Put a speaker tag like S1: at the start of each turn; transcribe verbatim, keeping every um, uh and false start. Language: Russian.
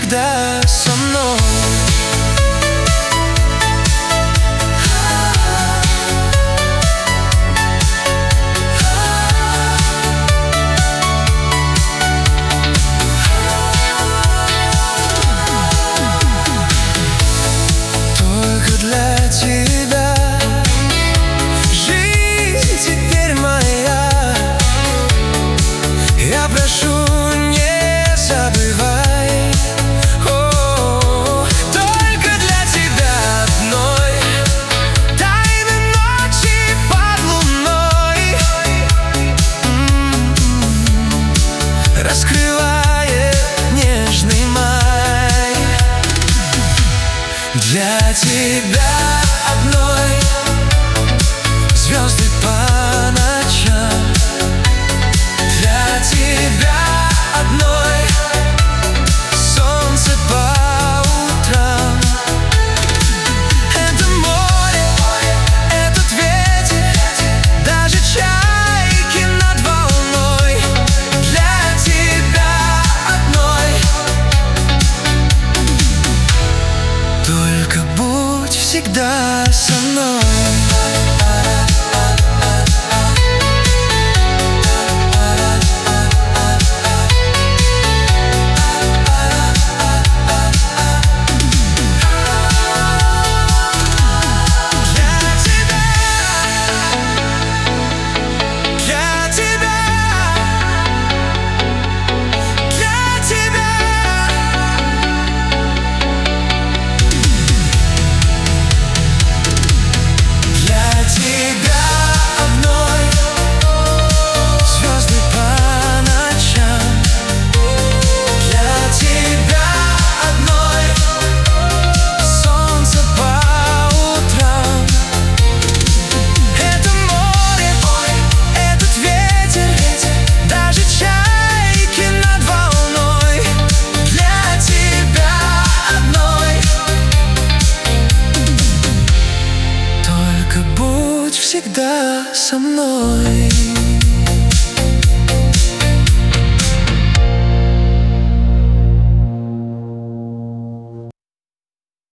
S1: всегда со мной. Только для тебя жизнь теперь моя. Я прошу, не забывай. О, только для тебя одной. Тайны ночи под луной м-м-м, раскрывает нежный май. Для тебя одной звезды по ночам. Для тебя одной солнце по утрам. Это море, этот ветер, даже чайки над волной. Для тебя одной. Только будь всегда со мной. Всегда со мной.